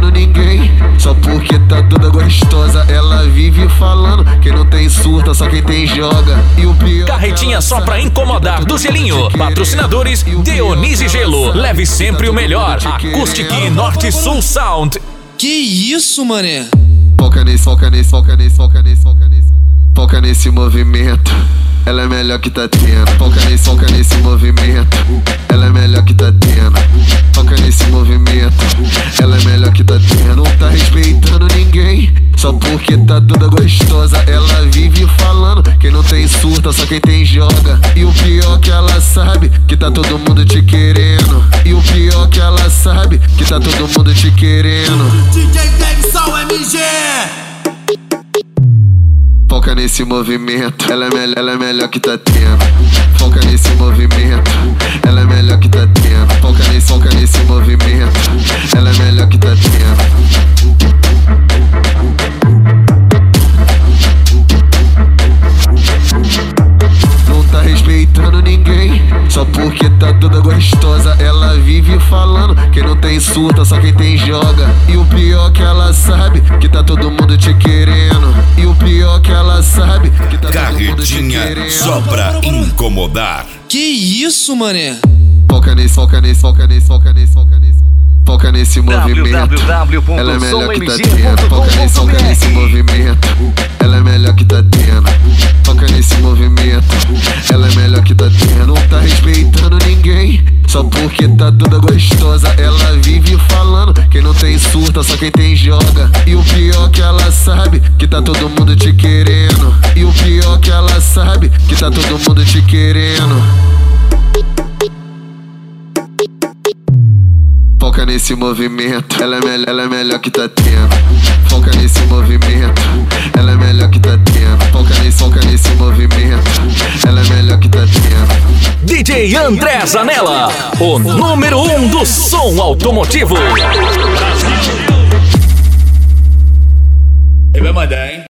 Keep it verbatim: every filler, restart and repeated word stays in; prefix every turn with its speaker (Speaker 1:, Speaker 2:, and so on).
Speaker 1: respeitando ninguém, só porque tá toda gostosa. Ela vive falando, quem não tem surta, só quem tem joga. E o pior,
Speaker 2: carretinha só pra incomodar do Gelinho. Patrocinadores Dionísio Gelo. Leve sempre o melhor. Acoustic Norte Sul Sound.
Speaker 3: Que isso, mané?
Speaker 1: Foca nesse, foca nesse, foca nesse, foca nesse, foca nesse. Foca nesse movimento, ela é melhor que tá tendo. Foca nesse, foca nesse movimento, ela é melhor que tá tendo. Foca nesse movimento, ela é melhor que tá tendo. Não tá respeitando ninguém, só porque tá toda gostosa. Ela vive falando, quem não tem surta, só quem tem joga. E o pior que ela sabe, que tá todo mundo te querendo. E o pior que ela sabe, que tá todo mundo te querendo.
Speaker 4: D J Davidson M G.
Speaker 1: Foca nesse movimento, ela é, melhor, ela é melhor que tá tendo. Foca nesse movimento, ela é melhor que tá tendo. Foca nesse, foca nesse movimento, ela é melhor que tá tendo. Não tá respeitando ninguém, só porque tá toda gostosa. Ela vive falando, quem não tem surta, só quem tem joga. E o pior que ela sabe, que tá todo mundo te querendo. E o pior que ela sabe, que tá todo mundo te querendo.
Speaker 5: Carretinha só pra incomodar.
Speaker 3: Que isso, mané?
Speaker 1: Foca nesse, foca nesse, foca nesse, foca nesse, foca nesse. Foca nesse movimento, ela é melhor que tá tendo. Foca nesse, foca nesse movimento, ela é melhor que tá tendo. Foca nesse movimento, ela é melhor que tá tendo. Não tá respeitando ninguém, só porque tá toda gostosa. Ela vive falando, quem não tem surta, só quem tem joga. E o pior que ela sabe, que tá todo mundo te querendo. E o pior que ela sabe, que tá todo mundo te querendo. Foca nesse movimento, ela é, melhor, ela é melhor que tá tendo. Foca nesse movimento, ela é melhor que tá tendo. Foca nesse, foca nesse movimento, ela é melhor que tá tendo.
Speaker 2: D J André Zanella, o número um do som automotivo.
Speaker 6: Ele vai mandar, hein?